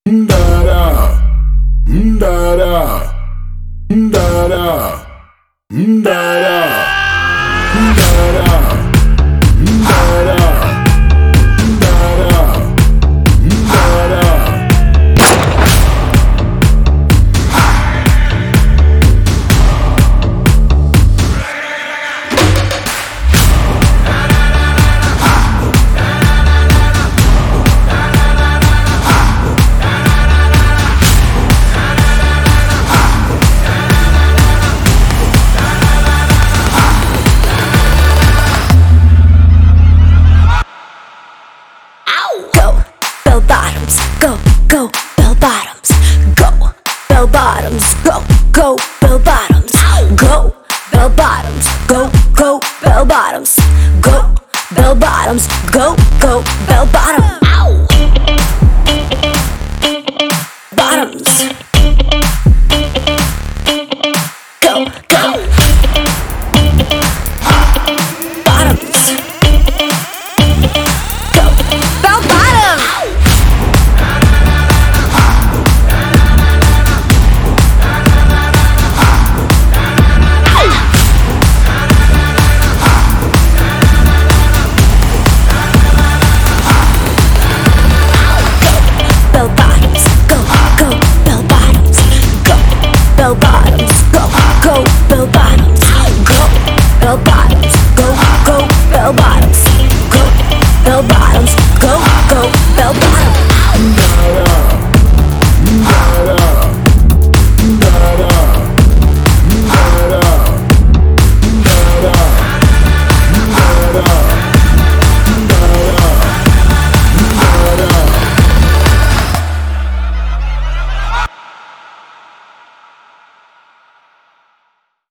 Da-da, da-da, da-da, da-da, da-da. Bell bottoms, go, go, bell bottoms, go, bell bottoms, go, go, bell bottoms, go, bell bottoms.